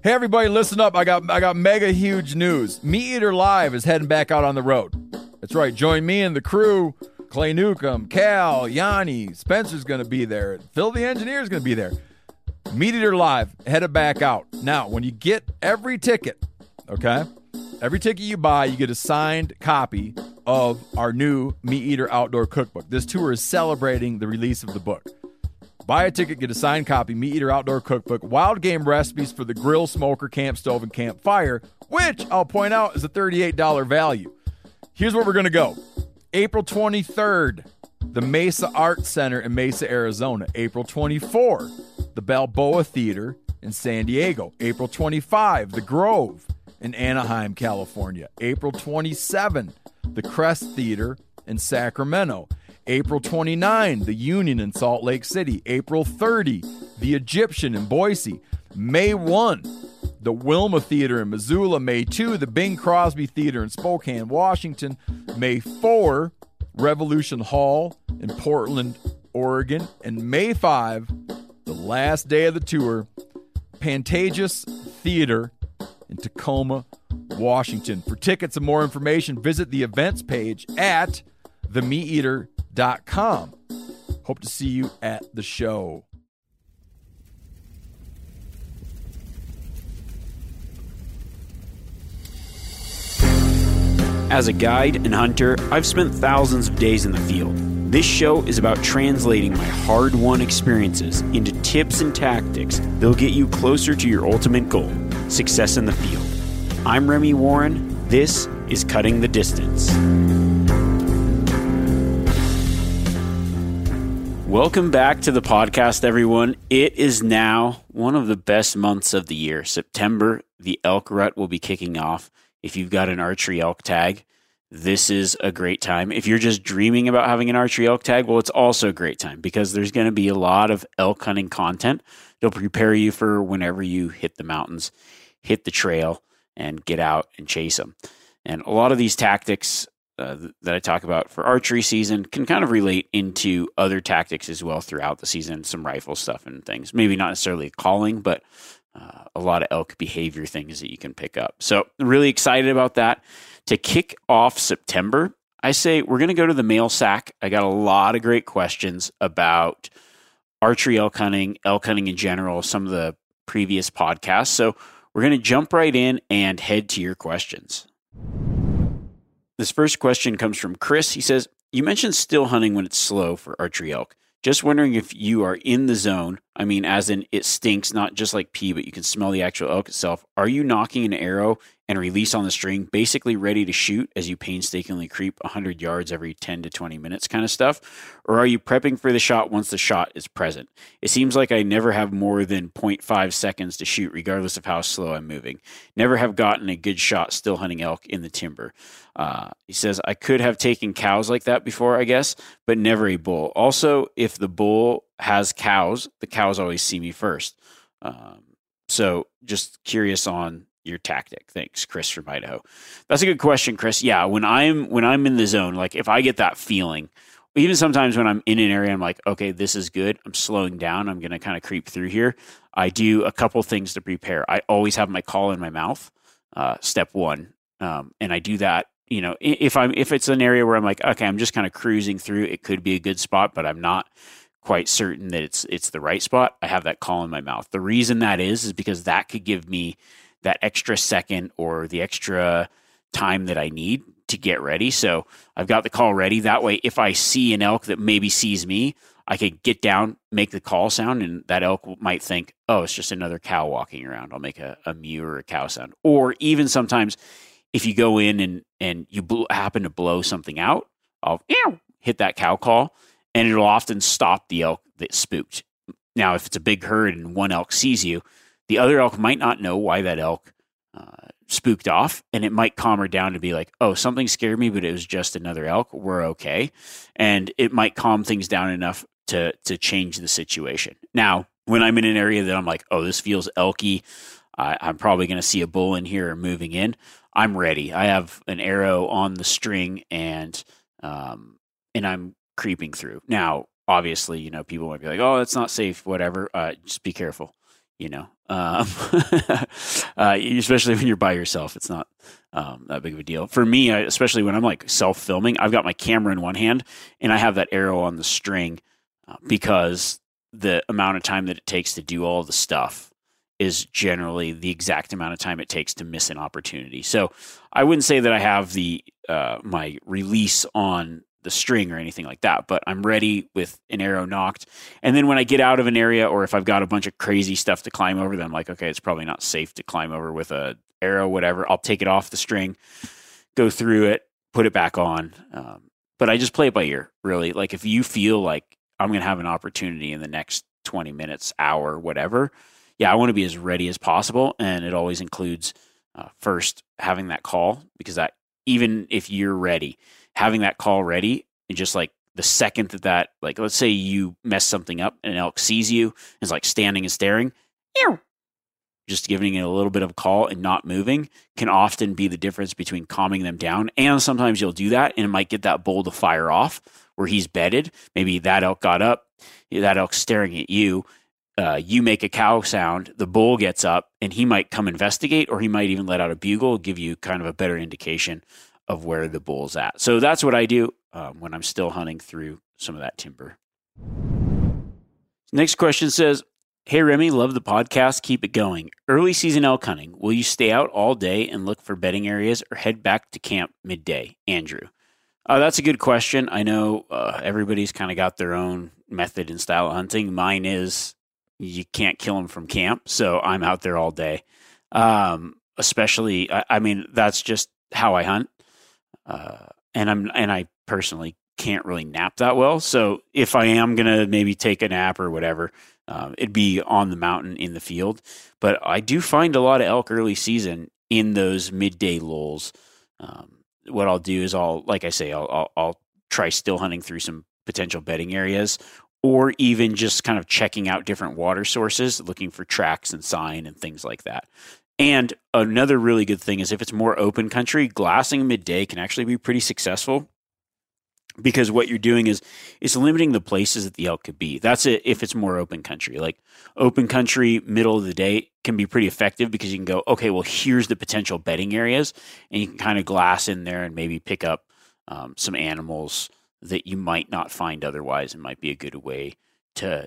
Hey everybody, listen up. I got mega huge news. Meat Eater Live is heading back out on the road. That's right. Join me and the crew. Clay Newcomb, Cal, Yanni, Spencer's going to be there. Phil the Engineer's going to be there. Meat Eater Live, headed back out. Now, when you get every ticket, okay, every ticket you buy, you get a signed copy of our new Meat Eater Outdoor Cookbook. This tour is celebrating the release of the book. Buy a ticket, get a signed copy, Meat Eater Outdoor Cookbook, wild game recipes for the grill, smoker, camp stove, and campfire, which I'll point out is a $38 value. Here's where we're going to go. April 23rd, the Mesa Art Center in Mesa, Arizona. April 24, the Balboa Theater in San Diego. April 25, the Grove in Anaheim, California. April 27, the Crest Theater in Sacramento. April 29, the Union in Salt Lake City. April 30, the Egyptian in Boise. May 1, the Wilma Theater in Missoula. May 2, the Bing Crosby Theater in Spokane, Washington. May 4, Revolution Hall in Portland, Oregon. And May 5, the last day of the tour, Pantages Theater in Tacoma, Washington. For tickets and more information, visit the events page at themeateater.com. Hope to see you at the show. As a guide and hunter, I've spent thousands of days in the field. This show is about translating my hard-won experiences into tips and tactics that'll get you closer to your ultimate goal, success in the field. I'm Remy Warren. This is Cutting the Distance. Welcome back to the podcast, everyone. It is now one of the best months of the year. September, the elk rut will be kicking off. If you've got an archery elk tag, this is a great time. If you're just dreaming about having an archery elk tag, well, it's also a great time because there's going to be a lot of elk hunting content. It'll prepare you for whenever you hit the mountains, hit the trail, and get out and chase them. And a lot of these tactics that I talk about for archery season can kind of relate into other tactics as well throughout the season, some rifle stuff and things. Maybe not necessarily calling, but a lot of elk behavior things that you can pick up. So really excited about that. To kick off September, I say we're going to go to the mail sack. I got a lot of great questions about archery elk hunting in general, some of the previous podcasts. So we're going to jump right in and head to your questions. This first question comes from Chris. He says, you mentioned still hunting when it's slow for archery elk. Just wondering if you are in the zone. I mean, as in it stinks, not just like pee, but you can smell the actual elk itself. Are you knocking an arrow and release on the string, basically ready to shoot as you painstakingly creep 100 yards every 10 to 20 minutes kind of stuff? Or are you prepping for the shot once the shot is present? It seems like I never have more than 0.5 seconds to shoot, regardless of how slow I'm moving. Never have gotten a good shot still hunting elk in the timber. He says, I could have taken cows like that before, I guess, but never a bull. Also, if the bull has cows, the cows always see me first. So just curious on your tactic. Thanks, Chris from Idaho. That's a good question, Chris. Yeah, when I'm in the zone, like if I get that feeling, even sometimes when I'm in an area, I'm like, okay, this is good. I'm slowing down. I'm going to kind of creep through here. I do a couple things to prepare. I always have my call in my mouth, step one. And I do that, you know, if it's an area where I'm like, okay, I'm just kind of cruising through, it could be a good spot, but I'm not quite certain that it's the right spot. I have that call in my mouth. The reason that is because that could give me that extra second or the extra time that I need to get ready. So I've got the call ready. That way, if I see an elk that maybe sees me, I could get down, make the call sound, and that elk might think, oh, it's just another cow walking around. I'll make a mew or a cow sound. Or even sometimes if you go in and you happen to blow something out, I'll hit that cow call, and it'll often stop the elk that spooked. Now, if it's a big herd and one elk sees you, the other elk might not know why that elk spooked off, and it might calm her down to be like, oh, something scared me, but it was just another elk. We're okay. And it might calm things down enough to change the situation. Now, when I'm in an area that I'm like, oh, this feels elky, I'm probably going to see a bull in here or moving in, I'm ready. I have an arrow on the string, and I'm creeping through. Now, obviously, you know, people might be like, oh, that's not safe, whatever. Just be careful. You know, especially when you're by yourself. It's not that big of a deal. For me, especially when I'm like self-filming, I've got my camera in one hand and I have that arrow on the string because the amount of time that it takes to do all the stuff is generally the exact amount of time it takes to miss an opportunity. So I wouldn't say that I have the my release on the string or anything like that, but I'm ready with an arrow knocked. And then when I get out of an area, or if I've got a bunch of crazy stuff to climb over, then I'm like, okay, it's probably not safe to climb over with a arrow, whatever. I'll take it off the string, go through it, put it back on. But I just play it by ear, really. Like if you feel like I'm going to have an opportunity in the next 20 minutes, hour, whatever, yeah, I want to be as ready as possible. And it always includes first having that call, because that, even if you're ready, having that call ready, and just like the second that, like, let's say you mess something up and an elk sees you, is like standing and staring, just giving it a little bit of a call and not moving can often be the difference between calming them down. And sometimes you'll do that and it might get that bull to fire off where he's bedded. Maybe that elk got up, that elk's staring at you. You make a cow sound, the bull gets up and he might come investigate, or he might even let out a bugle, give you kind of a better indication of where the bull's at. So that's what I do when I'm still hunting through some of that timber. Next question says, hey, Remy, love the podcast. Keep it going. Early season elk hunting. Will you stay out all day and look for bedding areas, or head back to camp midday? Andrew. That's a good question. I know everybody's kind of got their own method and style of hunting. Mine is you can't kill them from camp, so I'm out there all day. Especially, I mean, that's just how I hunt. And I personally can't really nap that well. So if I am going to maybe take a nap or whatever, it'd be on the mountain in the field. But I do find a lot of elk early season in those midday lulls. What I'll do is I'll try still hunting through some potential bedding areas, or even just kind of checking out different water sources, looking for tracks and sign and things like that. And another really good thing is if it's more open country, glassing midday can actually be pretty successful, because what you're doing is it's limiting the places that the elk could be. That's it if it's more open country. Like open country, middle of the day can be pretty effective, because you can go, okay, well, here's the potential bedding areas, and you can kind of glass in there and maybe pick up some animals that you might not find otherwise. It might be a good way to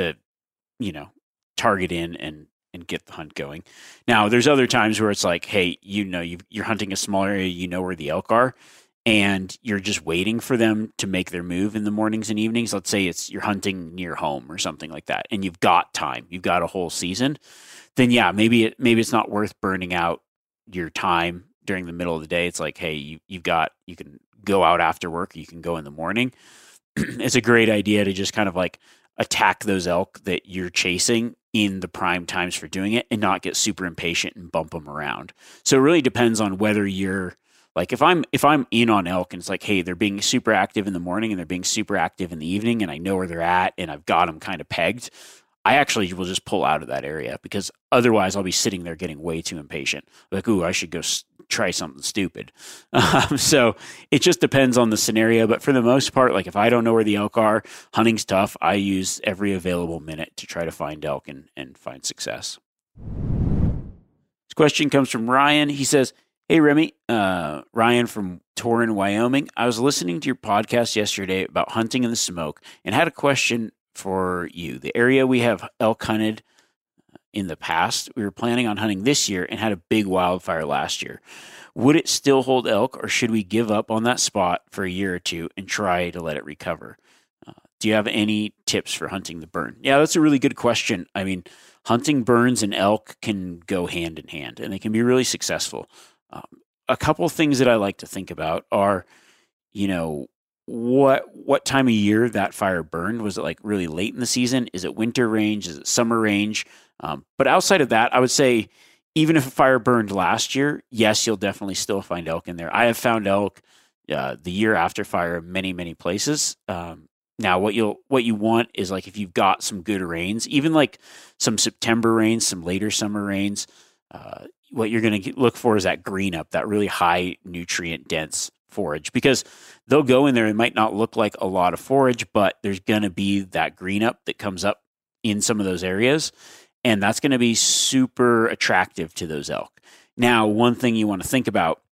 target in and get the hunt going. Now, there's other times where it's like, hey, you're hunting a small area, you know where the elk are, and you're just waiting for them to make their move in the mornings and evenings. Let's say you're hunting near home or something like that, and you've got time, you've got a whole season. Then yeah, maybe it's not worth burning out your time during the middle of the day. It's like, hey, you can go out after work, you can go in the morning. It's a great idea to just kind of like attack those elk that you're chasing in the prime times for doing it, and not get super impatient and bump them around. So it really depends on whether you're like, if I'm in on elk and it's like, hey, they're being super active in the morning and they're being super active in the evening, and I know where they're at and I've got them kind of pegged, I actually will just pull out of that area, because otherwise I'll be sitting there getting way too impatient. Like, ooh, I should go try something stupid. So it just depends on the scenario. But for the most part, like if I don't know where the elk are, hunting's tough. I use every available minute to try to find elk and find success. This question comes from Ryan. He says, hey, Remy, Ryan from Torrin, Wyoming. I was listening to your podcast yesterday about hunting in the smoke and had a question for you. The area we have elk hunted in the past, we were planning on hunting this year and had a big wildfire last year. Would it still hold elk, or should we give up on that spot for a year or two and try to let it recover? Do you have any tips for hunting the burn? Yeah, that's a really good question. I mean, hunting burns and elk can go hand in hand, and they can be really successful. A couple of things that I like to think about are, what time of year that fire burned. Was it like really late in the season? Is it winter range? Is it summer range? But outside of that, I would say even if a fire burned last year, yes, you'll definitely still find elk in there. I have found elk the year after fire in many, many places. Now, what you want is, like, if you've got some good rains, even like some September rains, some later summer rains, what you're going to look for is that green up, that really high nutrient dense forage, because they'll go in there. It might not look like a lot of forage, but there's going to be that green up that comes up in some of those areas. And that's going to be super attractive to those elk. Now, one thing you want to think about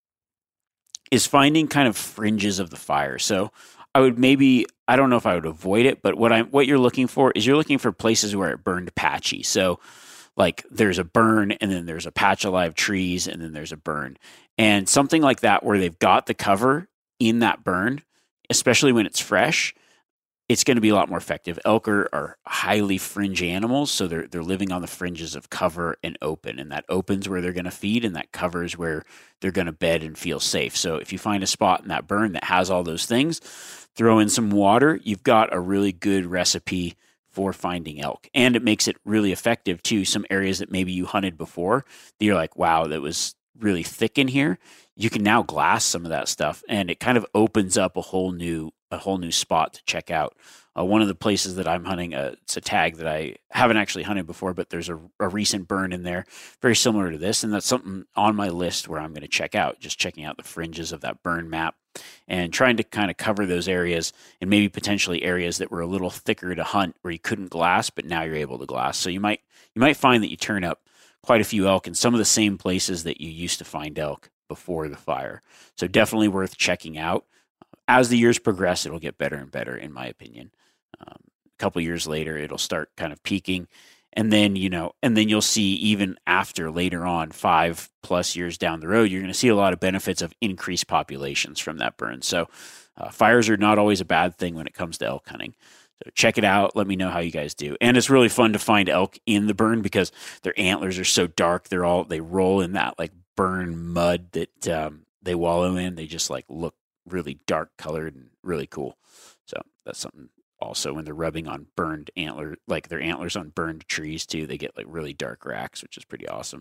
is finding kind of fringes of the fire. So I don't know if I would avoid it, but what you're looking for is you're looking for places where it burned patchy. So like there's a burn and then there's a patch of live trees and then there's a burn. And something like that where they've got the cover in that burn, especially when it's fresh, it's going to be a lot more effective. Elk are highly fringe animals, so they're living on the fringes of cover and open, and that opens where they're going to feed, and that covers where they're going to bed and feel safe. So if you find a spot in that burn that has all those things, throw in some water, you've got a really good recipe for finding elk. And it makes it really effective too. Some areas that maybe you hunted before, that you're like, wow, that was really thick in here. You can now glass some of that stuff, and it kind of opens up a whole new spot to check out. One of the places that I'm hunting, it's a tag that I haven't actually hunted before, but there's a recent burn in there, very similar to this, and that's something on my list where I'm going to check out, just checking out the fringes of that burn map and trying to kind of cover those areas and maybe potentially areas that were a little thicker to hunt where you couldn't glass, but now you're able to glass. So you might find that you turn up quite a few elk in some of the same places that you used to find elk before the fire. So definitely worth checking out. As the years progress, it'll get better and better, in my opinion. A couple years later, it'll start kind of peaking. And then, you'll see even after later on, 5+ years down the road, you're going to see a lot of benefits of increased populations from that burn. So fires are not always a bad thing when it comes to elk hunting. So check it out. Let me know how you guys do. And it's really fun to find elk in the burn because their antlers are so dark. They roll in that like burn mud that they wallow in. They just like look really dark colored and really cool. So that's something also when they're rubbing on burned antler, like their antlers on burned trees too, they get like really dark racks, which is pretty awesome.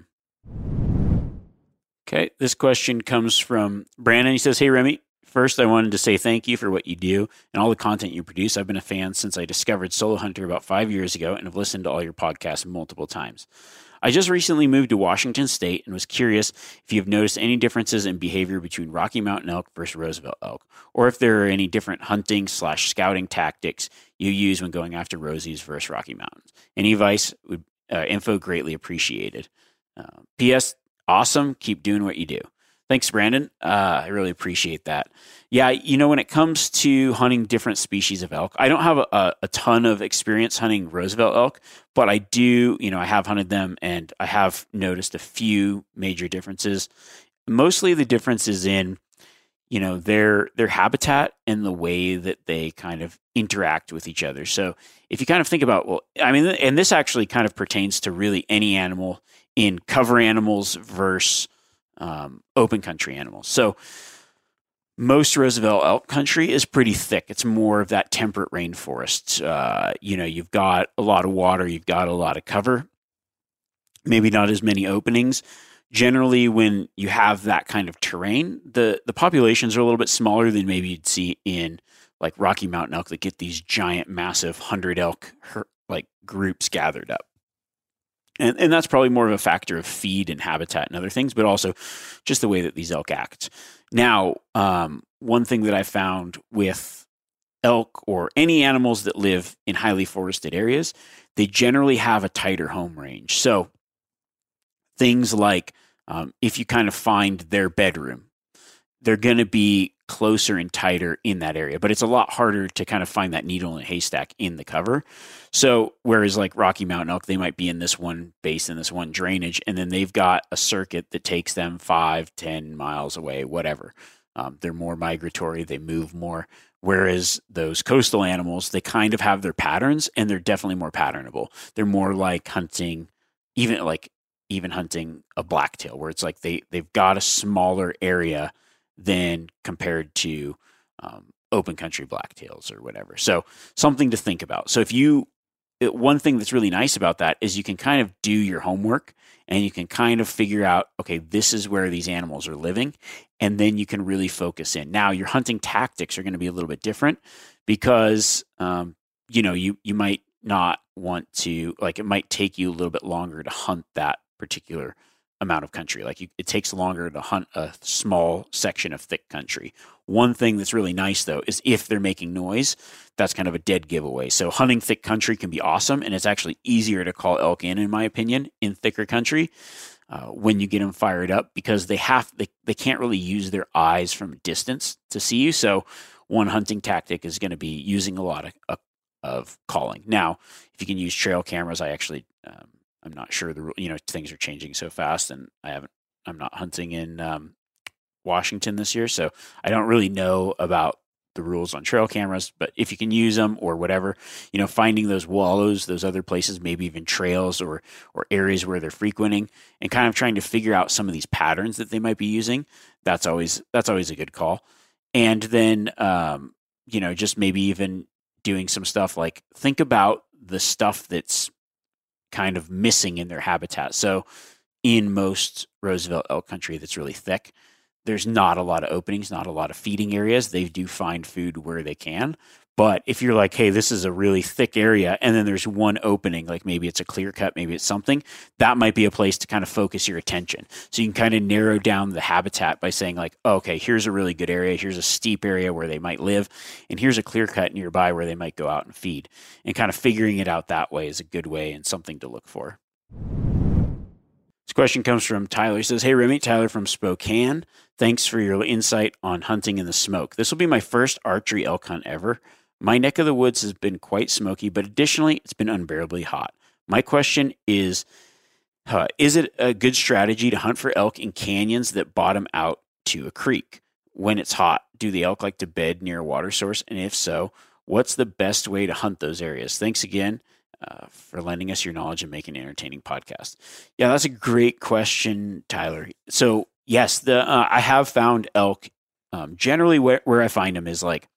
Okay. This question comes from Brandon. He says, "Hey Remy, first I wanted to say thank you for what you do and all the content you produce. I've been a fan since I discovered Solo Hunter about 5 years ago and have listened to all your podcasts multiple times. I just recently moved to Washington State and was curious if you've noticed any differences in behavior between Rocky Mountain elk versus Roosevelt elk, or if there are any different hunting/scouting tactics you use when going after Rosies versus Rocky Mountains. Any advice would info greatly appreciated. P.S. Awesome. Keep doing what you do." Thanks, Brandon. I really appreciate that. Yeah, when it comes to hunting different species of elk, I don't have a ton of experience hunting Roosevelt elk, but I do, I have hunted them and I have noticed a few major differences. Mostly the difference is in, their habitat and the way that they kind of interact with each other. So if you kind of think about, and this actually kind of pertains to really any animal in cover animals versus open country animals. So most Roosevelt elk country is pretty thick. It's more of that temperate rainforest. You've got a lot of water, you've got a lot of cover, maybe not as many openings. Generally, when you have that kind of terrain, the populations are a little bit smaller than maybe you'd see in like Rocky Mountain elk that get these giant, massive 100 elk like groups gathered up. And that's probably more of a factor of feed and habitat and other things, but also just the way that these elk act. Now, one thing that I found with elk or any animals that live in highly forested areas, they generally have a tighter home range. So things like if you kind of find their bedroom, they're going to be closer and tighter in that area, but it's a lot harder to kind of find that needle in a haystack in the cover. So whereas like Rocky Mountain elk, they might be in this one basin, this one drainage, and then they've got a circuit that takes them 5-10 miles away, whatever. They're more migratory, they move more. Whereas those coastal animals, they kind of have their patterns and they're definitely more patternable. They're more like hunting, even hunting a blacktail, where it's like they've got a smaller area than compared to open country blacktails or whatever. So something to think about. So one thing that's really nice about that is you can kind of do your homework and you can kind of figure out, okay, this is where these animals are living. And then you can really focus in. Now your hunting tactics are going to be a little bit different because, you might not want to, like, it might take you a little bit longer to hunt that particular amount of country. Like it takes longer to hunt a small section of thick country. One thing that's really nice though is if they're making noise, that's kind of a dead giveaway. So hunting thick country can be awesome, and it's actually easier to call elk in my opinion, in thicker country when you get them fired up, because they can't really use their eyes from a distance to see you. So one hunting tactic is going to be using a lot of calling. Now, if you can use trail cameras, I actually I'm not sure things are changing so fast, and I'm not hunting in Washington this year, so I don't really know about the rules on trail cameras. But if you can use them or whatever, finding those wallows, those other places, maybe even trails or areas where they're frequenting, and kind of trying to figure out some of these patterns that they might be using, that's always a good call. And then just maybe even doing some stuff like think about the stuff that's kind of missing in their habitat. So in most Roosevelt elk country that's really thick, there's not a lot of openings, not a lot of feeding areas. They do find food where they can. But if you're like, hey, this is a really thick area, and then there's one opening, like maybe it's a clear cut, maybe it's something, that might be a place to kind of focus your attention. So you can kind of narrow down the habitat by saying like, oh, okay, here's a really good area. Here's a steep area where they might live. And here's a clear cut nearby where they might go out and feed. And kind of figuring it out that way is a good way and something to look for. This question comes from Tyler. He says, hey, Remy, Tyler from Spokane. Thanks for your insight on hunting in the smoke. This will be my first archery elk hunt ever. My neck of the woods has been quite smoky, but additionally, it's been unbearably hot. My question is it a good strategy to hunt for elk in canyons that bottom out to a creek? When it's hot, do the elk like to bed near a water source? And if so, what's the best way to hunt those areas? Thanks again for lending us your knowledge and making an entertaining podcast. Yeah, that's a great question, Tyler. So yes, I have found elk. Generally, where I find them is like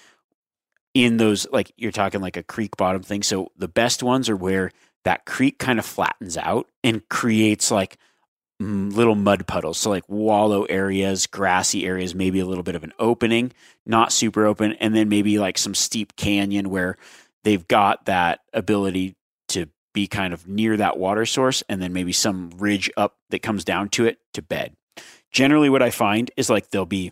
in those, like you're talking like a creek bottom thing. So the best ones are where that creek kind of flattens out and creates like little mud puddles. So like wallow areas, grassy areas, maybe a little bit of an opening, not super open, and then maybe like some steep canyon where they've got that ability to be kind of near that water source, and then maybe some ridge up that comes down to it to bed. Generally what I find is like they'll be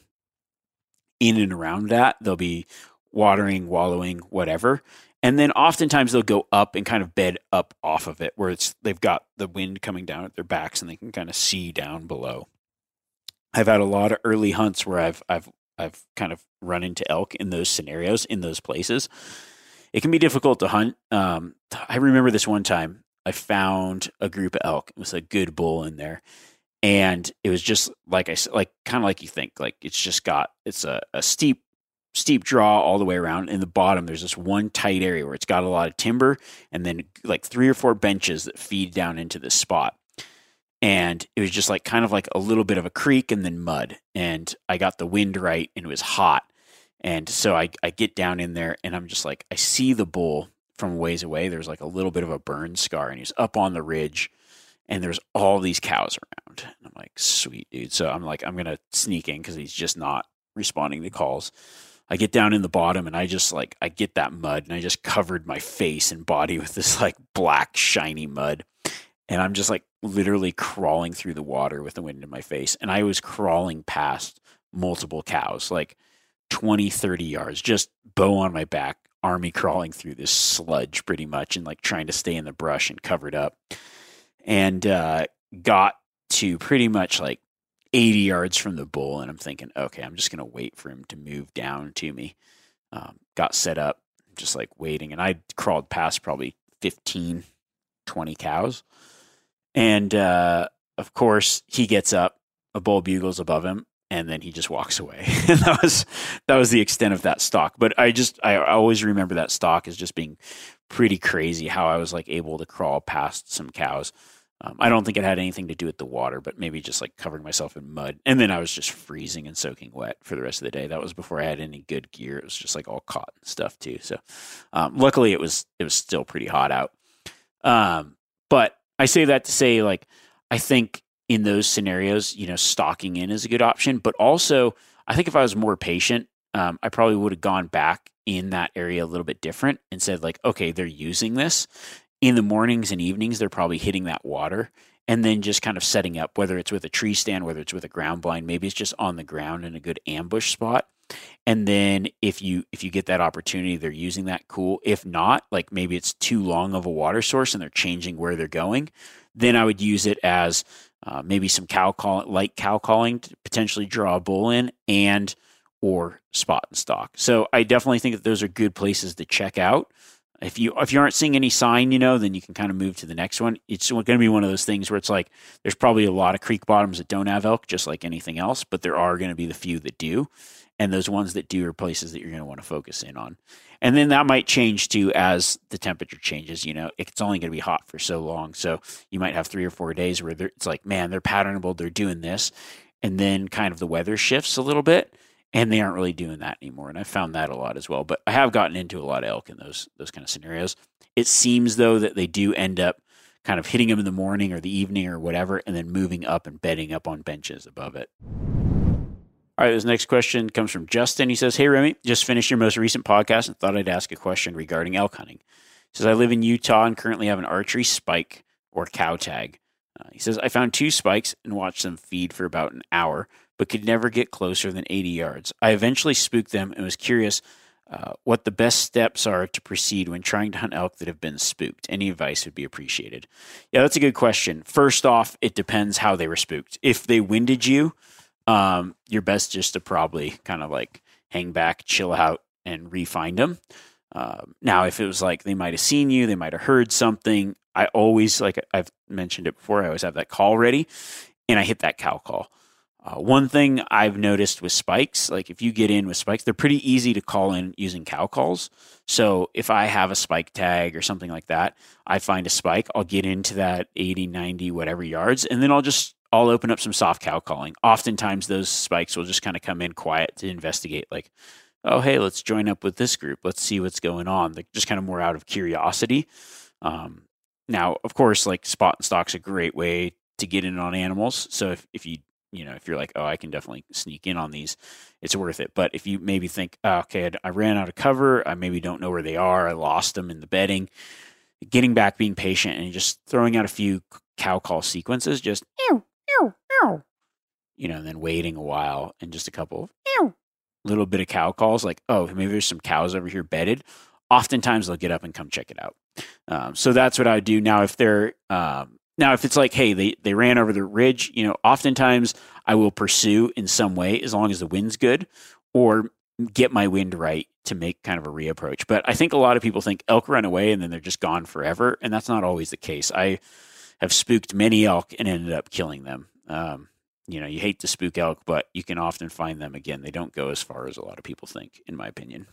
in and around that. They'll be watering, wallowing, whatever. And then oftentimes they'll go up and kind of bed up off of it where they've got the wind coming down at their backs and they can kind of see down below. I've had a lot of early hunts where I've kind of run into elk in those scenarios, in those places. It can be difficult to hunt. I remember this one time I found a group of elk. It was a good bull in there. And it was just like I said, like kind of like you think, like it's a steep draw all the way around. In the bottom, there's this one tight area where it's got a lot of timber and then like 3 or 4 benches that feed down into this spot. And it was just like kind of like a little bit of a creek and then mud. And I got the wind right and it was hot. And so I get down in there and I'm just like, I see the bull from ways away. There's like a little bit of a burn scar and he's up on the ridge and there's all these cows around. And I'm like, sweet, dude. So I'm like, I'm going to sneak in because he's just not responding to calls. I get down in the bottom and I get that mud and I just covered my face and body with this like black shiny mud. And I'm just like literally crawling through the water with the wind in my face. And I was crawling past multiple cows, like 20, 30 yards, just bow on my back, army crawling through this sludge pretty much and like trying to stay in the brush and covered up. And got to pretty much like 80 yards from the bull. And I'm thinking, okay, I'm just going to wait for him to move down to me. Got set up, just like waiting. And I crawled past probably 15, 20 cows. And of course, he gets up, a bull bugles above him, and then he just walks away. And that was the extent of that stalk. But I always remember that stalk as just being pretty crazy, how I was like able to crawl past some cows. I don't think it had anything to do with the water, but maybe just like covering myself in mud. And then I was just freezing and soaking wet for the rest of the day. That was before I had any good gear. It was just like all cotton stuff too. So luckily it was still pretty hot out. But I say that to say, like, I think in those scenarios, stalking in is a good option. But also, I think if I was more patient, I probably would have gone back in that area a little bit different and said, like, okay, they're using this. In the mornings and evenings, they're probably hitting that water. and then just kind of setting up, whether it's with a tree stand, whether it's with a ground blind, maybe it's just on the ground in a good ambush spot. And then if you get that opportunity, they're using that, cool. If not, like maybe it's too long of a water source and they're changing where they're going, then I would use it as maybe some light cow calling to potentially draw a bull in, and or spot and stalk. So I definitely think that those are good places to check out. If you aren't seeing any sign, then you can kind of move to the next one. It's going to be one of those things where it's like there's probably a lot of creek bottoms that don't have elk, just like anything else, but there are going to be the few that do. And those ones that do are places that you're going to want to focus in on. And then that might change too as the temperature changes. It's only going to be hot for so long. So you might have 3 or 4 days where it's like, man, they're patternable, they're doing this. And then kind of the weather shifts a little bit and they aren't really doing that anymore. And I found that a lot as well. But I have gotten into a lot of elk in those kind of scenarios. It seems though that they do end up kind of hitting them in the morning or the evening or whatever, and then moving up and bedding up on benches above it. All right, this next question comes from Justin. He says, "Hey, Remy, just finished your most recent podcast and thought I'd ask a question regarding elk hunting." He says, "I live in Utah and currently have an archery spike or cow tag." He says, "I found 2 spikes and watched them feed for about an hour, but could never get closer than 80 yards. I eventually spooked them and was curious what the best steps are to proceed when trying to hunt elk that have been spooked. Any advice would be appreciated." Yeah, that's a good question. First off, it depends how they were spooked. If they winded you, your best just to probably kind of like hang back, chill out, and re-find them. Now, if it was like they might have seen you, they might have heard something, I always, like I've mentioned it before, I always have that call ready, and I hit that cow call. One thing I've noticed with spikes, like if you get in with spikes, they're pretty easy to call in using cow calls. So if I have a spike tag or something like that, I find a spike, I'll get into that 80, 90, whatever yards, and then I'll open up some soft cow calling. Oftentimes those spikes will just kind of come in quiet to investigate, like, oh, hey, let's join up with this group. Let's see what's going on. They're just kind of more out of curiosity. Now, of course, like spot and stalk's a great way to get in on animals. So if you're like, oh, I can definitely sneak in on these, it's worth it. But if you maybe think, oh, okay, I ran out of cover, I maybe don't know where they are, I lost them in the bedding, getting back, being patient, and just throwing out a few cow call sequences, just ew, ew, ew, and then waiting a while and just a couple of ew, little bit of cow calls, like, oh, maybe there's some cows over here bedded. Oftentimes they'll get up and come check it out. So that's what I would do. Now, if it's like, hey, they ran over the ridge, oftentimes I will pursue in some way as long as the wind's good, or get my wind right to make kind of a reapproach. But I think a lot of people think elk run away and then they're just gone forever. And that's not always the case. I have spooked many elk and ended up killing them. You hate to spook elk, but you can often find them again. They don't go as far as a lot of people think, in my opinion.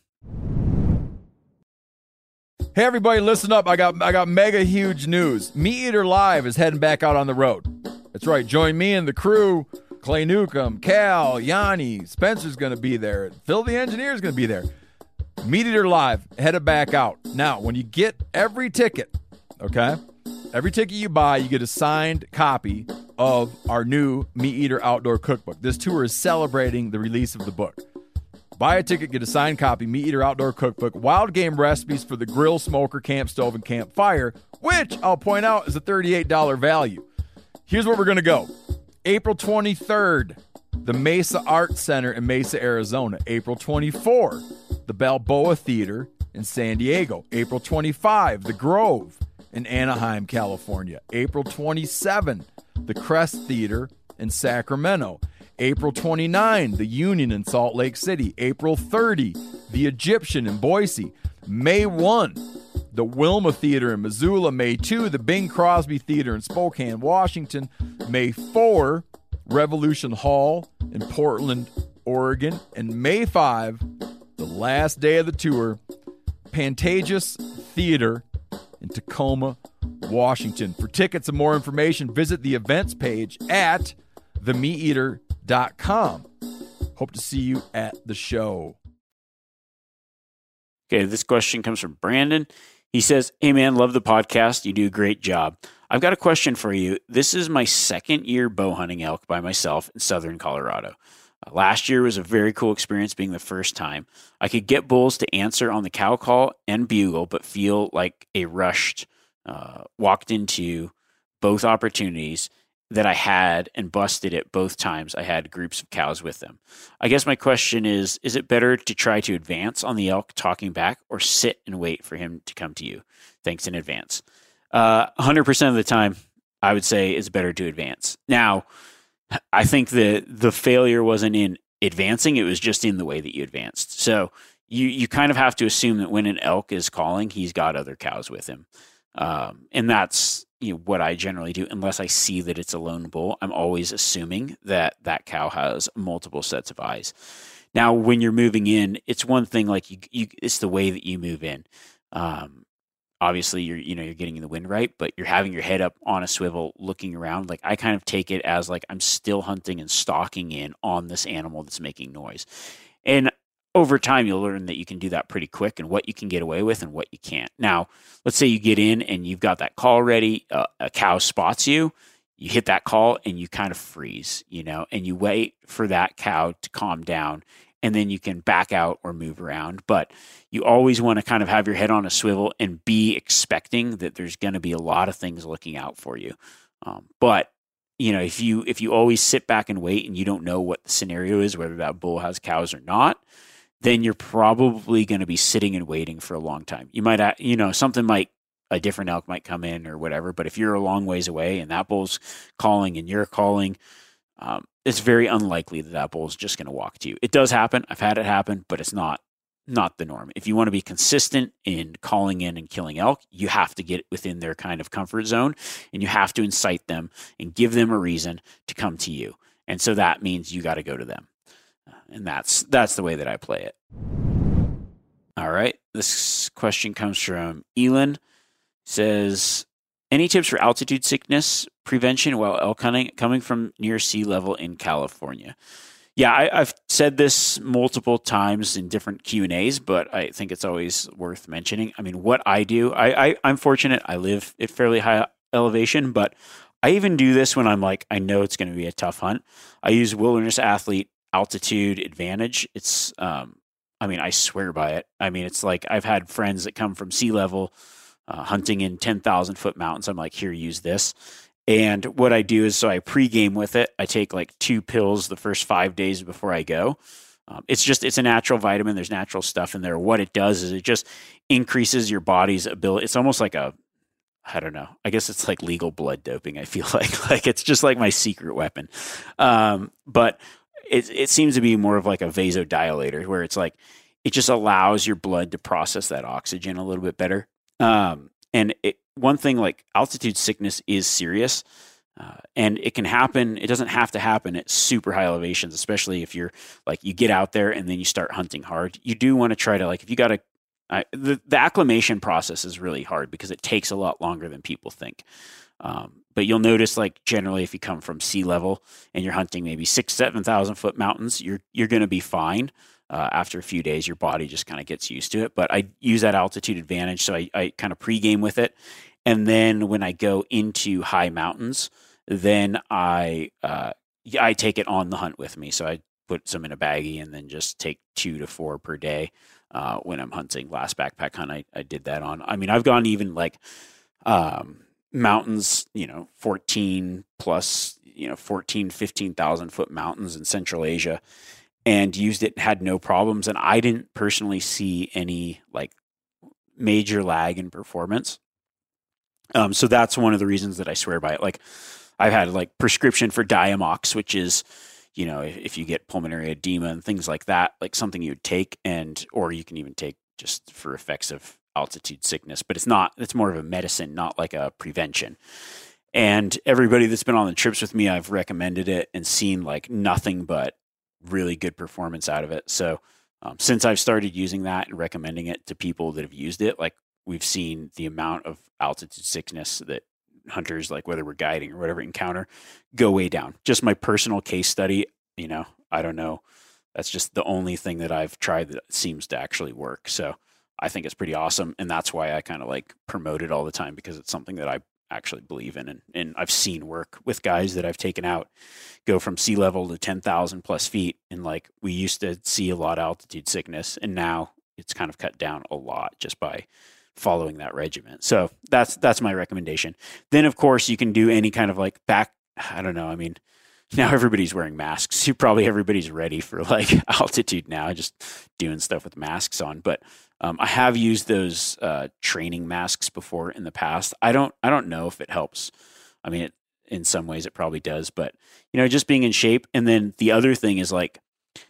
Hey everybody, listen up. I got mega huge news. Meat Eater Live is heading back out on the road. That's right. Join me and the crew. Clay Newcomb, Cal, Yanni, Spencer's going to be there. Phil the engineer's going to be there. Meat Eater Live headed back out. Now, when you get every ticket, okay? Every ticket you buy, you get a signed copy of our new Meat Eater Outdoor Cookbook. This tour is celebrating the release of the book. Buy a ticket, get a signed copy, Meat Eater Outdoor Cookbook, wild game recipes for the grill, smoker, camp stove, and campfire, which I'll point out is a $38 value. Here's where we're going to go. April 23rd, the Mesa Arts Center in Mesa, Arizona. April 24, the Balboa Theater in San Diego. April 25, the Grove in Anaheim, California. April 27, the Crest Theater in Sacramento. April 29, the Union in Salt Lake City. April 30, the Egyptian in Boise. May 1, the Wilma Theater in Missoula. May 2, the Bing Crosby Theater in Spokane, Washington. May 4, Revolution Hall in Portland, Oregon. And May 5, the last day of the tour, Pantages Theater in Tacoma, Washington. For tickets and more information, visit the events page at themeateater.com. Hope to see you at the show. Okay, this question comes from Brandon. He says, "Hey man, love the podcast. You do a great job. I've got a question for you. This is my second year bow hunting elk by myself in southern Colorado. Last year was a very cool experience being the first time. I could get bulls to answer on the cow call and bugle, but feel like a rushed, walked into both opportunities that I had and busted it both times. I had groups of cows with them. I guess my question is it better to try to advance on the elk talking back or sit and wait for him to come to you? Thanks in advance. 100% of the time, I would say it's better to advance. Now, I think the failure wasn't in advancing, it was just in the way that you advanced. So you kind of have to assume that when an elk is calling, he's got other cows with him. And that's what I generally do, unless I see that it's a lone bull. I'm always assuming that that cow has multiple sets of eyes. Now, when you're moving in, it's one thing, like it's the way that you move in. Obviously, you're getting the wind right, but you're having your head up on a swivel, looking around. Like I kind of take it as like I'm still hunting and stalking in on this animal that's making noise. And over time, you'll learn that you can do that pretty quick and what you can get away with and what you can't. Now, let's say you get in and you've got that call ready. A cow spots you. You hit that call and you kind of freeze, and you wait for that cow to calm down, and then you can back out or move around. But you always want to kind of have your head on a swivel and be expecting that there's going to be a lot of things looking out for you. But if you always sit back and wait and you don't know what the scenario is, whether that bull has cows or not, then you're probably going to be sitting and waiting for a long time. You might, a different elk might come in or whatever. But if you're a long ways away and that bull's calling and you're calling, it's very unlikely that bull is just going to walk to you. It does happen. I've had it happen, but it's not the norm. If you want to be consistent in calling in and killing elk, you have to get within their kind of comfort zone, and you have to incite them and give them a reason to come to you. And so that means you got to go to them. And that's the way that I play it. All right. This question comes from Elon. Says, any tips for altitude sickness prevention while elk hunting coming from near sea level in California? Yeah, I've said this multiple times in different Q&As, but I think it's always worth mentioning. I mean, what I do, I'm fortunate. I live at fairly high elevation, but I even do this when I'm like, I know it's going to be a tough hunt. I use Wilderness Athlete Altitude Advantage. It's, I swear by it. I mean, it's like I've had friends that come from sea level hunting in 10,000 foot mountains. I'm like, here, use this. And what I do is, so I pregame with it. I take like 2 pills the first 5 days before I go. It's a natural vitamin. There's natural stuff in there. What it does is it just increases your body's ability. It's almost like I don't know. I guess it's like legal blood doping. I feel like it's just like my secret weapon. But it seems to be more of like a vasodilator, where it's like, it just allows your blood to process that oxygen a little bit better. And one thing, like altitude sickness is serious, and it can happen. It doesn't have to happen at super high elevations, especially if you're like, you get out there and then you start hunting hard. You do want to try to, like, if you got the acclimation process is really hard because it takes a lot longer than people think. But you'll notice, like, generally, if you come from sea level and you're hunting maybe 6,000-7,000 foot mountains, you're going to be fine. After a few days, your body just kind of gets used to it. But I use that altitude advantage, so I kind of pregame with it. And then when I go into high mountains, then I take it on the hunt with me. So I put some in a baggie and then just take 2 to 4 per day when I'm hunting. Last backpack hunt I did that on. I mean, I've gone even like mountains, 14 plus, 14, 15,000 foot mountains in Central Asia, and used it, had no problems. And I didn't personally see any like major lag in performance. So that's one of the reasons that I swear by it. Like, I've had like prescription for Diamox, which is, if you get pulmonary edema and things like that, like something you would take, or you can even take just for effects of altitude sickness, but it's more of a medicine, not like a prevention. And everybody that's been on the trips with me, I've recommended it and seen like nothing but really good performance out of it. So since I've started using that and recommending it to people that have used it, like, we've seen the amount of altitude sickness that hunters, like whether we're guiding or whatever, encounter go way down. Just my personal case study, I don't know. That's just the only thing that I've tried that seems to actually work. So I think it's pretty awesome. And that's why I kind of like promote it all the time, because it's something that I actually believe in. And I've seen work with guys that I've taken out go from sea level to 10,000 plus feet. And like, we used to see a lot of altitude sickness, and now it's kind of cut down a lot just by following that regimen. So that's my recommendation. Then of course you can do any kind of like I don't know. I mean, now everybody's wearing masks. Everybody's ready for like altitude now, just doing stuff with masks on. But I have used those training masks before in the past. I don't know if it helps. I mean, in some ways it probably does, but just being in shape. And then the other thing is like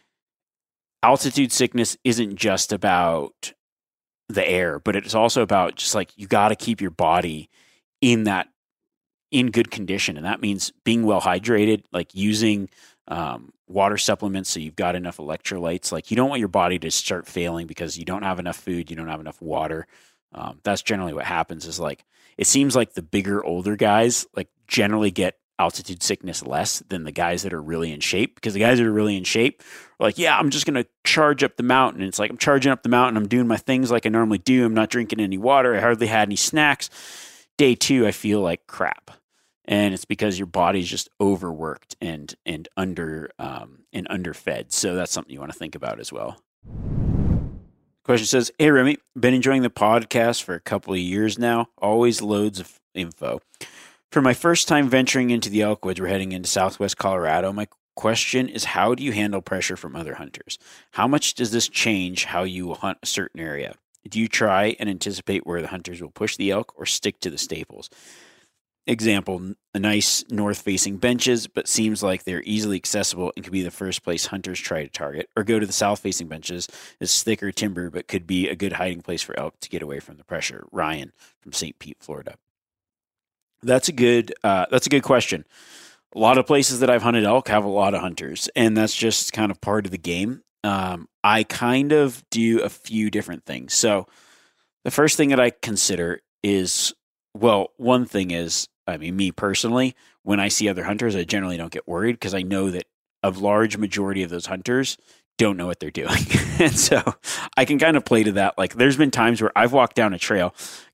altitude sickness isn't just about the air, but it's also about just like you got to keep your body in good condition. And that means being well hydrated, like using water supplements so you've got enough electrolytes. Like you don't want your body to start failing because you don't have enough food, you don't have enough water. That's generally what happens is like, it seems like the bigger, older guys like generally get altitude sickness less than the guys that are really in shape, because the guys that are really in shape are like, yeah, I'm just going to charge up the mountain. And it's like, I'm charging up the mountain. I'm doing my things like I normally do. I'm not drinking any water. I hardly had any snacks. Day 2, I feel like crap. And it's because your body's just overworked and underfed. So that's something you want to think about as well. Question says, hey, Remy, been enjoying the podcast for a couple of years now. Always loads of info. For my first time venturing into the Elkwoods, we're heading into Southwest Colorado. My question is, how do you handle pressure from other hunters? How much does this change how you hunt a certain area? Do you try and anticipate where the hunters will push the elk or stick to the staples? Example, a nice north-facing benches, but seems like they're easily accessible and could be the first place hunters try to target, or go to the south-facing benches. It's thicker timber, but could be a good hiding place for elk to get away from the pressure. Ryan from St. Pete, Florida. That's a good question. A lot of places that I've hunted elk have a lot of hunters, and that's just kind of part of the game. I kind of do a few different things. So the first thing that I consider is, well, one thing is, I mean, me personally, when I see other hunters, I generally don't get worried because I know that a large majority of those hunters don't know what they're doing. And so I can kind of play to that. Like there's been times where I've walked down a trail,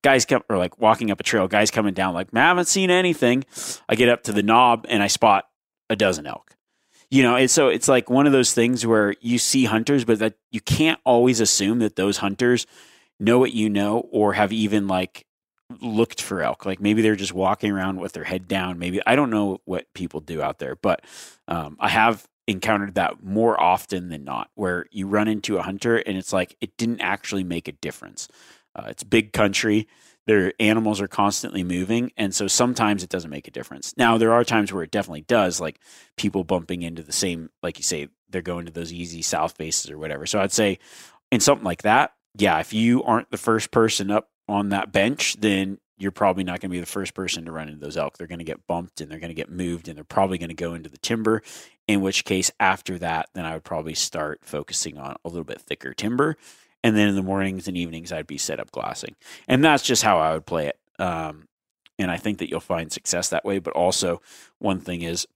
walking up a trail, guys coming down like, man, I haven't seen anything. I get up to the knob and I spot a dozen elk. And so it's like one of those things where you see hunters, but that you can't always assume that those hunters know what you know, or have even like looked for elk. Like maybe they're just walking around with their head down. Maybe I don't know what people do out there, but I have encountered that more often than not, where you run into a hunter and it's like it didn't actually make a difference. It's big country. Their animals are constantly moving, and so sometimes it doesn't make a difference. Now, there are times where it definitely does, like people bumping into the same, like you say, they're going to those easy south faces or whatever. So I'd say in something like that, yeah, if you aren't the first person up on that bench, then you're probably not going to be the first person to run into those elk. They're going to get bumped and they're going to get moved, and they're probably going to go into the timber, in which case after that, then I would probably start focusing on a little bit thicker timber. And then in the mornings and evenings, I'd be set up glassing. And that's just how I would play it. And I think that you'll find success that way. But also one thing is,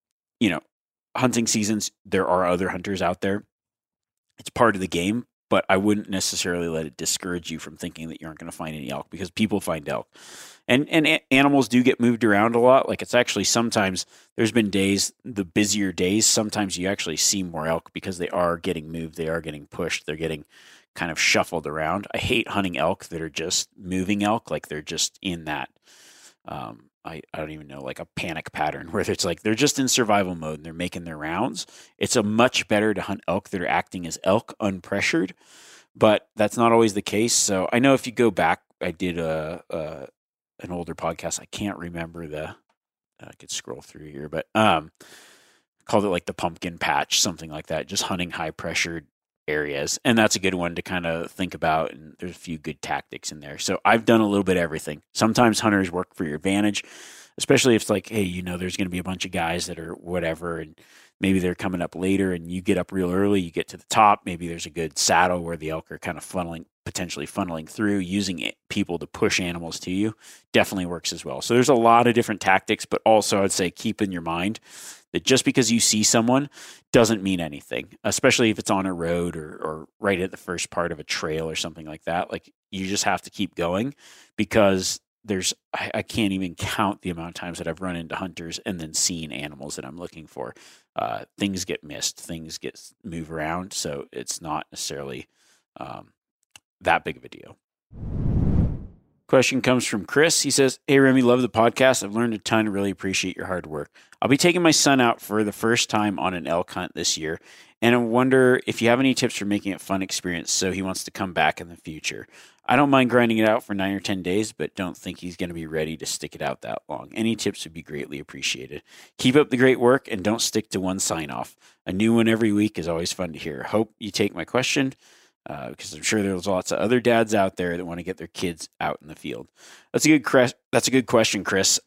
hunting seasons, there are other hunters out there. It's part of the game, but I wouldn't necessarily let it discourage you from thinking that you aren't going to find any elk, because people find elk. And animals do get moved around a lot. Like it's actually sometimes there's been days, the busier days, sometimes you actually see more elk because they are getting moved. They are getting pushed. They're getting kind of shuffled around. I hate hunting elk that are just moving elk. Like they're just in that, I don't even know, like a panic pattern where it's like they're just in survival mode and they're making their rounds. It's a much better to hunt elk that are acting as elk unpressured, but that's not always the case. So I know if you go back, I did an older podcast. I can't remember I could scroll through here, but called it like the pumpkin patch, something like that. Just hunting high pressured areas. And that's a good one to kind of think about. And there's a few good tactics in there. So I've done a little bit of everything. Sometimes hunters work for your advantage, especially if it's like, hey, there's going to be a bunch of guys that are whatever, and maybe they're coming up later and you get up real early, you get to the top. Maybe there's a good saddle where the elk are kind of potentially funneling through, using people to push animals to you. Definitely works as well. So there's a lot of different tactics, but also I'd say keep in your mind that just because you see someone doesn't mean anything, especially if it's on a road or right at the first part of a trail or something like that. Like you just have to keep going, because I can't even count the amount of times that I've run into hunters and then seen animals that I'm looking for. Things get missed, things get moved around. So it's not necessarily that big of a deal. Question comes from Chris. He says, "Hey, Remy, love the podcast. I've learned a ton. Really appreciate your hard work. I'll be taking my son out for the first time on an elk hunt this year, and I wonder if you have any tips for making it a fun experience so he wants to come back in the future. I don't mind grinding it out for 9 or 10 days, but don't think he's going to be ready to stick it out that long. Any tips would be greatly appreciated. Keep up the great work and don't stick to one sign-off. A new one every week is always fun to hear. Hope you take my question. Because I'm sure there's lots of other dads out there that want to get their kids out in the field." That's a good question, Chris.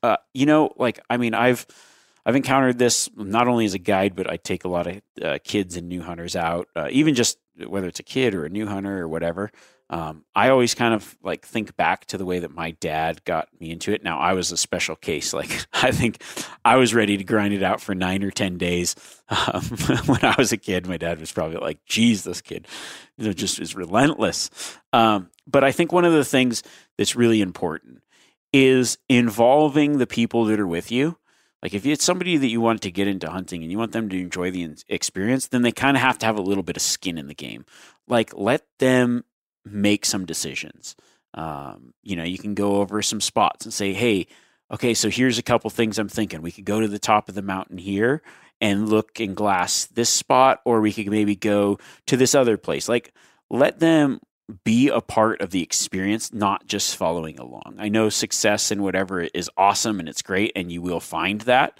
I've encountered this not only as a guide, but I take a lot of kids and new hunters out, even just whether it's a kid or a new hunter or whatever. I always kind of like think back to the way that my dad got me into it. Now, I was a special case. Like, I think I was ready to grind it out for 9 or 10 days. When I was a kid, my dad was probably like, "Geez, this kid just is relentless." But I think one of the things that's really important is involving the people that are with you. Like, if it's somebody that you want to get into hunting and you want them to enjoy the experience, then they kind of have to have a little bit of skin in the game. Like, let them make some decisions. You can go over some spots and say, "Hey, okay, so here's a couple things I'm thinking. We could go to the top of the mountain here and look and glass this spot, or we could maybe go to this other place." Like, let them be a part of the experience, not just following along. I know success and whatever is awesome and it's great, and you will find that.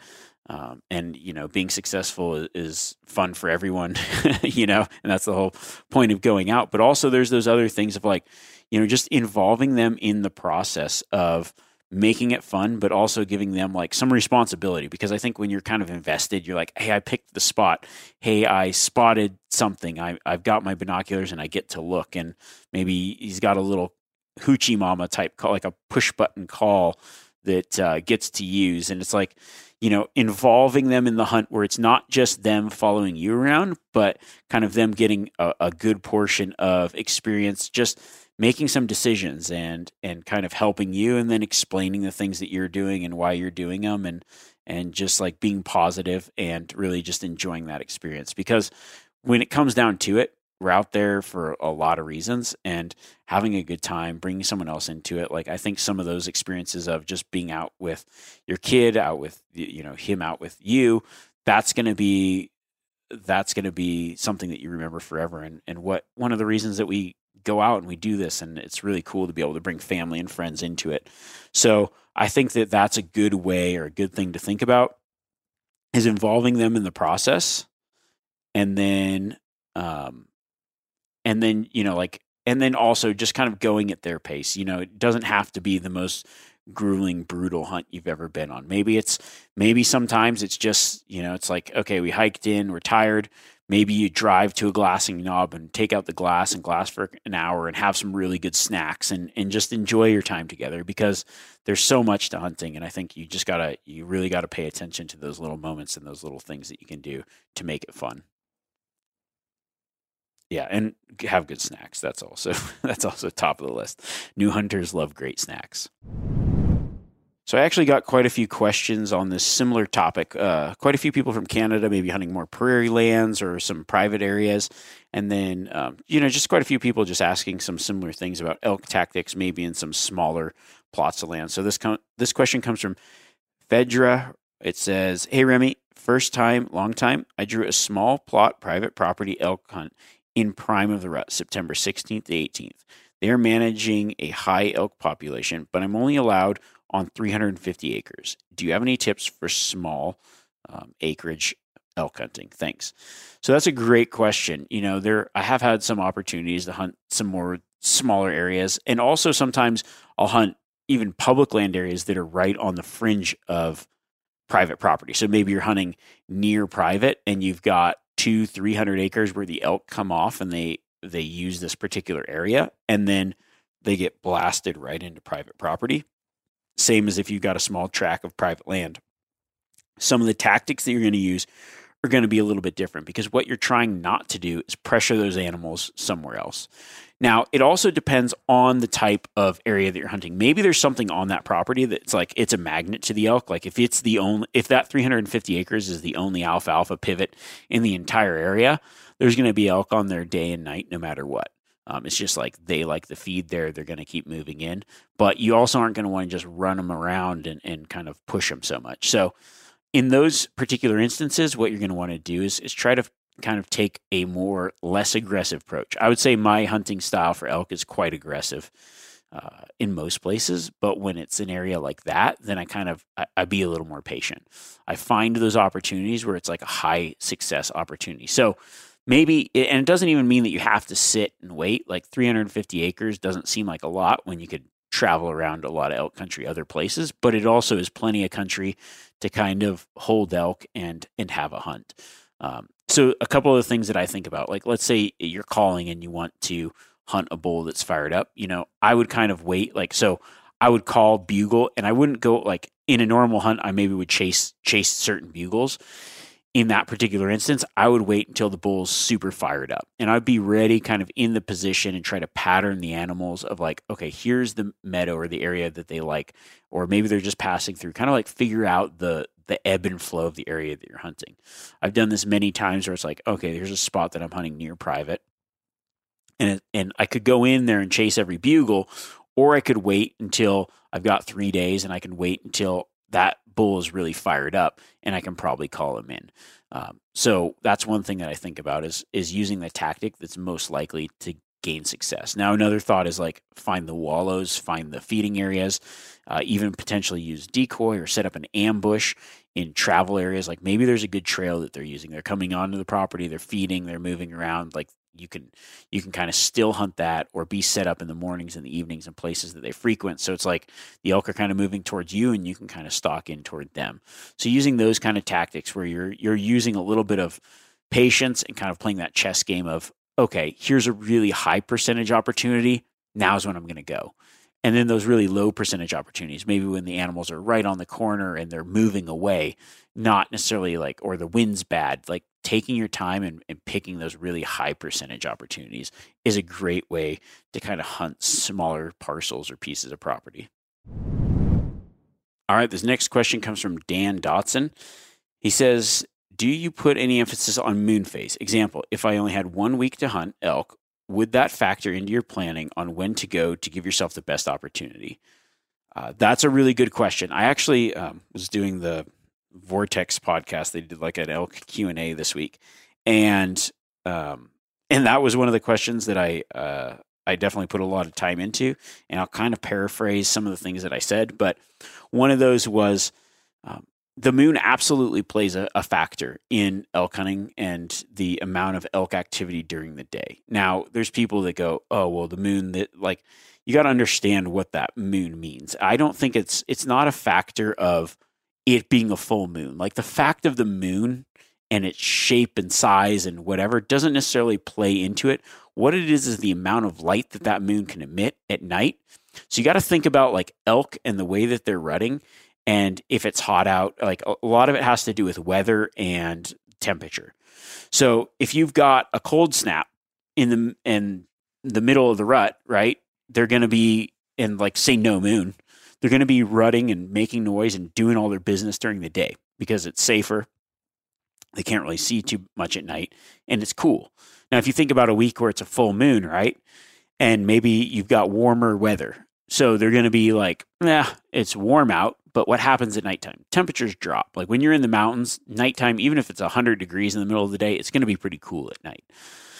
Being successful is fun for everyone, and that's the whole point of going out. But also there's those other things of like, just involving them in the process of making it fun, but also giving them like some responsibility. Because I think when you're kind of invested, you're like, "Hey, I picked the spot. Hey, I spotted something. I've got my binoculars and I get to look." And maybe he's got a little hoochie mama type call, like a push button call that gets to use. And it's like, involving them in the hunt where it's not just them following you around, but kind of them getting a good portion of experience, just making some decisions and kind of helping you, and then explaining the things that you're doing and why you're doing them, and just like being positive and really just enjoying that experience. Because when it comes down to it, we're out there for a lot of reasons, and having a good time, bringing someone else into it. Like, I think some of those experiences of just being out with your kid, out with, him out with you, that's going to be something that you remember forever. And one of the reasons that we go out and we do this, and it's really cool to be able to bring family and friends into it. So I think that that's a good way, or a good thing to think about, is involving them in the process. And then also just kind of going at their pace. It doesn't have to be the most grueling, brutal hunt you've ever been on. Maybe sometimes it's just, it's like, okay, we hiked in, we're tired. Maybe you drive to a glassing knob and take out the glass and glass for an hour and have some really good snacks and just enjoy your time together, because there's so much to hunting. And I think you really gotta pay attention to those little moments and those little things that you can do to make it fun. Yeah, and have good snacks. That's also top of the list. New hunters love great snacks. So I actually got quite a few questions on this similar topic. Quite a few people from Canada, maybe hunting more prairie lands or some private areas. And then, just quite a few people just asking some similar things about elk tactics, maybe in some smaller plots of land. So this question comes from Fedra. It says, "Hey, Remy, first time, long time, I drew a small plot private property elk hunt in prime of the rut, September 16th to 18th. They are managing a high elk population, but I'm only allowed on 350 acres. Do you have any tips for small acreage elk hunting? Thanks." So that's a great question. I have had some opportunities to hunt some more smaller areas, and also sometimes I'll hunt even public land areas that are right on the fringe of private property. So maybe you're hunting near private and you've got 200-300 acres where the elk come off and they use this particular area, and then they get blasted right into private property. Same as if you've got a small tract of private land. Some of the tactics that you're going to use are going to be a little bit different, because what you're trying not to do is pressure those animals somewhere else. Now, it also depends on the type of area that you're hunting. Maybe there's something on that property that's like it's a magnet to the elk. Like if that 350 acres is the only alfalfa pivot in the entire area, there's going to be elk on there day and night, no matter what. It's just like they like the feed there. They're going to keep moving in. But you also aren't going to want to just run them around and kind of push them so much. So in those particular instances, what you're going to want to do is try to kind of take a less aggressive approach. I would say my hunting style for elk is quite aggressive in most places, but when it's an area like that, then I be a little more patient. I find those opportunities where it's like a high success opportunity. So maybe, and it doesn't even mean that you have to sit and wait. Like 350 acres doesn't seem like a lot when you could travel around a lot of elk country other places, but it also is plenty of country to kind of hold elk and have a hunt. So a couple of things that I think about, like let's say you're calling and you want to hunt a bull that's fired up, I would kind of wait. So I would call, bugle, and I wouldn't go like in a normal hunt. I maybe would chase certain bugles. In that particular instance, I would wait until the bull's super fired up, and I'd be ready kind of in the position and try to pattern the animals of like, okay, here's the meadow or the area that they like, or maybe they're just passing through, kind of like figure out the ebb and flow of the area that you're hunting. I've done this many times where it's like, okay, here's a spot that I'm hunting near private, and I could go in there and chase every bugle, or I could wait until I've got 3 days and I can wait until that bull is really fired up and I can probably call him in. So that's one thing that I think about is using the tactic that's most likely to gain success. Now, another thought is like find the wallows, find the feeding areas, even potentially use decoy or set up an ambush in travel areas. Like maybe there's a good trail that they're using. They're coming onto the property, they're feeding, they're moving around. Like you can kind of still hunt that or be set up in the mornings and the evenings in places that they frequent. So it's like the elk are kind of moving towards you and you can kind of stalk in toward them. So using those kind of tactics where you're using a little bit of patience and kind of playing that chess game of, okay, here's a really high percentage opportunity. Now's when I'm going to go. And then those really low percentage opportunities, maybe when the animals are right on the corner and they're moving away, not necessarily like, or the wind's bad, like taking your time and picking those really high percentage opportunities is a great way to kind of hunt smaller parcels or pieces of property. All right, this next question comes from Dan Dotson. He says, do you put any emphasis on moon phase? Example, if I only had 1 week to hunt elk, would that factor into your planning on when to go to give yourself the best opportunity? That's a really good question. I actually was doing the Vortex podcast. They did like an elk Q&A this week. And that was one of the questions that I definitely put a lot of time into. And I'll kind of paraphrase some of the things that I said. But one of those was the moon absolutely plays a factor in elk hunting and the amount of elk activity during the day. Now, there's people that go, oh, well, the moon, that like, you got to understand what that moon means. I don't think it's not a factor of it being a full moon. Like the fact of the moon and its shape and size and whatever doesn't necessarily play into it. What it is the amount of light that moon can emit at night. So you got to think about like elk and the way that they're rutting. And if it's hot out, like a lot of it has to do with weather and temperature. So if you've got a cold snap in the middle of the rut, right, they're going to be in like, say, no moon. They're going to be rutting and making noise and doing all their business during the day because it's safer. They can't really see too much at night and it's cool. Now, if you think about a week where it's a full moon, right, and maybe you've got warmer weather. So they're going to be like, it's warm out. But what happens at nighttime? Temperatures drop. Like when you're in the mountains, nighttime, even if it's 100 degrees in the middle of the day, it's going to be pretty cool at night.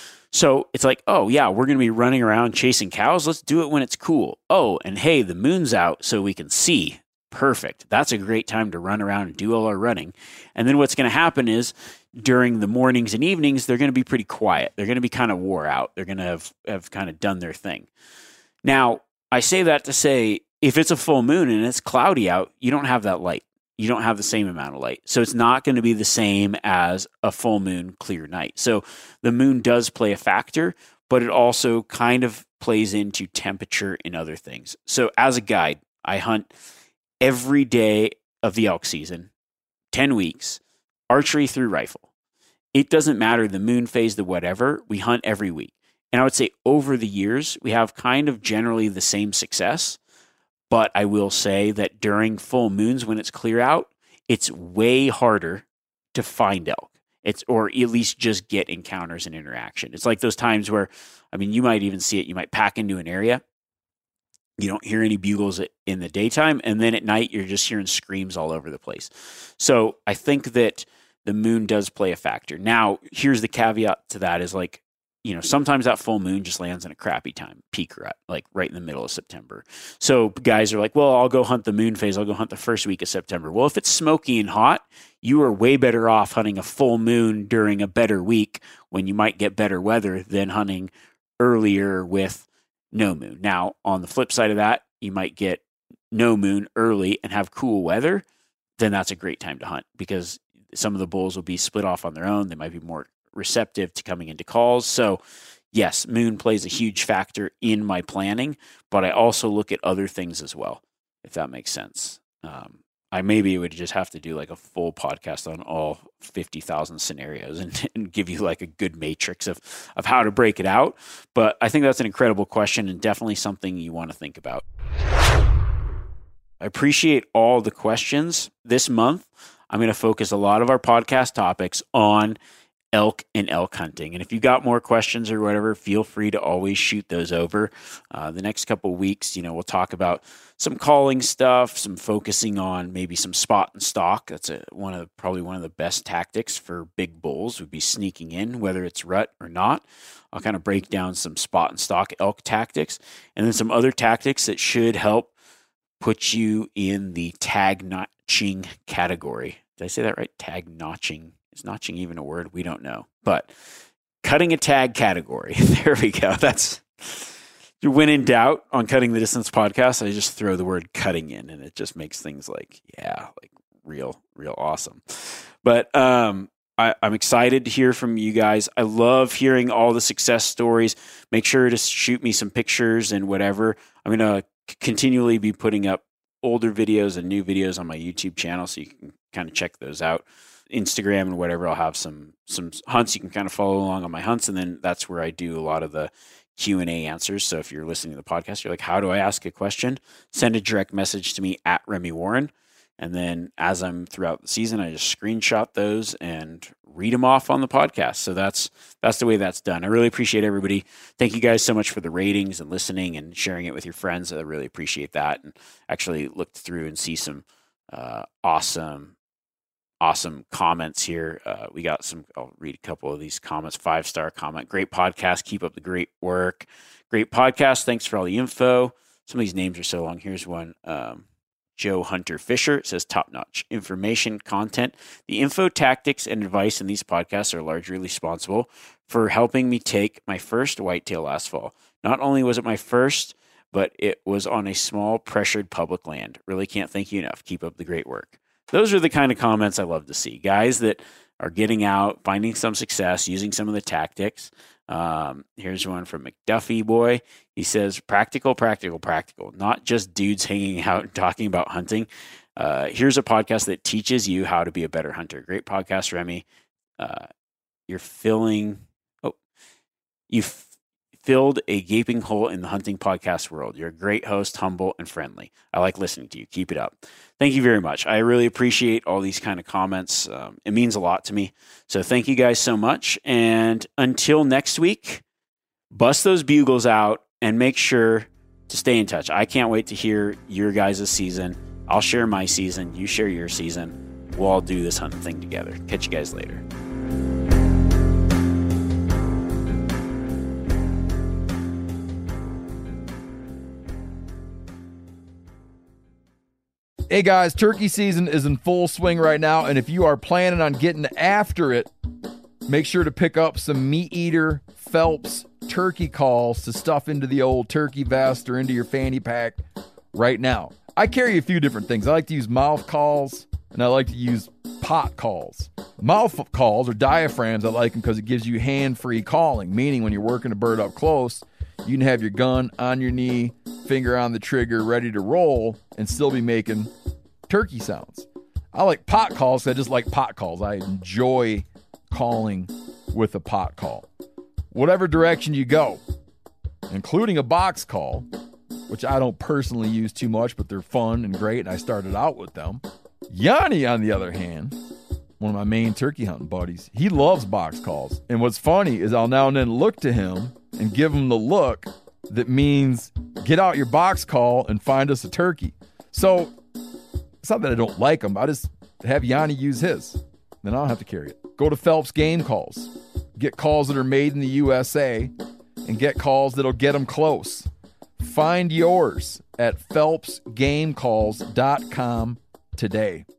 So it's like, oh yeah, we're going to be running around chasing cows. Let's do it when it's cool. Oh, and hey, the moon's out so we can see. Perfect. That's a great time to run around and do all our running. And then what's going to happen is during the mornings and evenings, they're going to be pretty quiet. They're going to be kind of wore out. They're going to have kind of done their thing. Now, I say that to say, if it's a full moon and it's cloudy out, you don't have that light. You don't have the same amount of light. So it's not going to be the same as a full moon clear night. So the moon does play a factor, but it also kind of plays into temperature and other things. So as a guide, I hunt every day of the elk season, 10 weeks, archery through rifle. It doesn't matter the moon phase, the whatever, we hunt every week. And I would say over the years, we have kind of generally the same success. But I will say that during full moons, when it's clear out, it's way harder to find elk. or at least just get encounters and interaction. It's like those times where, I mean, you might even see it. You might pack into an area. You don't hear any bugles in the daytime. And then at night, you're just hearing screams all over the place. So I think that the moon does play a factor. Now, here's the caveat to that is like, you know, sometimes that full moon just lands in a crappy time, peak rut, like right in the middle of September. So guys are like, well, I'll go hunt the moon phase. I'll go hunt the first week of September. Well, if it's smoky and hot, you are way better off hunting a full moon during a better week when you might get better weather than hunting earlier with no moon. Now, on the flip side of that, you might get no moon early and have cool weather. Then that's a great time to hunt because some of the bulls will be split off on their own. They might be more receptive to coming into calls. So yes, moon plays a huge factor in my planning, but I also look at other things as well, if that makes sense. I maybe would just have to do like a full podcast on all 50,000 scenarios and give you like a good matrix of how to break it out. But I think that's an incredible question and definitely something you want to think about. I appreciate all the questions. This month, I'm going to focus a lot of our podcast topics on elk and elk hunting. And if you got more questions or whatever, feel free to always shoot those over. The next couple of weeks, you know, we'll talk about some calling stuff, some focusing on maybe some spot and stalk. That's probably one of the best tactics for big bulls would be sneaking in, whether it's rut or not. I'll kind of break down some spot and stalk elk tactics, and then some other tactics that should help put you in the tag notching category. Did I say that right? Tag notching. Is notching even a word? We don't know. But cutting a tag category. There we go. That's when in doubt on Cutting the Distance podcast, I just throw the word cutting in and it just makes things like real awesome. But I'm excited to hear from you guys. I love hearing all the success stories. Make sure to shoot me some pictures and whatever. I'm going to continually be putting up older videos and new videos on my YouTube channel, so you can kind of check those out. Instagram and whatever, I'll have some hunts. You can kind of follow along on my hunts, and then that's where I do a lot of the Q&A answers. So if you're listening to the podcast, you're like, how do I ask a question? Send a direct message to me at Remy Warren. And then as I'm throughout the season, I just screenshot those and read them off on the podcast. So that's the way that's done. I really appreciate everybody. Thank you guys so much for the ratings and listening and sharing it with your friends. I really appreciate that. And actually looked through and see some awesome comments here. We got some, I'll read a couple of these comments. 5-star comment. Great podcast. Keep up the great work. Great podcast. Thanks for all the info. Some of these names are so long. Here's one. Joe Hunter Fisher says top-notch information content. The info, tactics, and advice in these podcasts are largely responsible for helping me take my first whitetail last fall. Not only was it my first, but it was on a small pressured public land. Really can't thank you enough. Keep up the great work. Those are the kind of comments I love to see. Guys that are getting out, finding some success, using some of the tactics. Here's one from McDuffie Boy. He says, practical, not just dudes hanging out and talking about hunting. Here's a podcast that teaches you how to be a better hunter. Great podcast, Remy. You've filled a gaping hole in the hunting podcast world. You're a great host, humble and friendly. I like listening to you. Keep it up. Thank you very much. I really appreciate all these kind of comments. It means a lot to me. So thank you guys so much. And until next week, bust those bugles out and make sure to stay in touch. I can't wait to hear your guys' season. I'll share my season. You share your season. We'll all do this hunting thing together. Catch you guys later. Hey guys, turkey season is in full swing right now, and if you are planning on getting after it, make sure to pick up some Meat Eater Phelps turkey calls to stuff into the old turkey vest or into your fanny pack right now. I carry a few different things. I like to use mouth calls, and I like to use pot calls. Mouth calls or diaphragms, I like them because it gives you hand-free calling, meaning when you're working a bird up close, you can have your gun on your knee, finger on the trigger, ready to roll, and still be making turkey sounds. I like pot calls. I just like pot calls. I enjoy calling with a pot call. Whatever direction you go, including a box call, which I don't personally use too much, but they're fun and great, and I started out with them. Yanni, on the other hand, one of my main turkey hunting buddies, he loves box calls. And what's funny is I'll now and then look to him and give him the look that means get out your box call and find us a turkey. So it's not that I don't like him. I just have Yanni use his. Then I don't have to carry it. Go to Phelps Game Calls. Get calls that are made in the USA and get calls that'll get them close. Find yours at phelpsgamecalls.com today.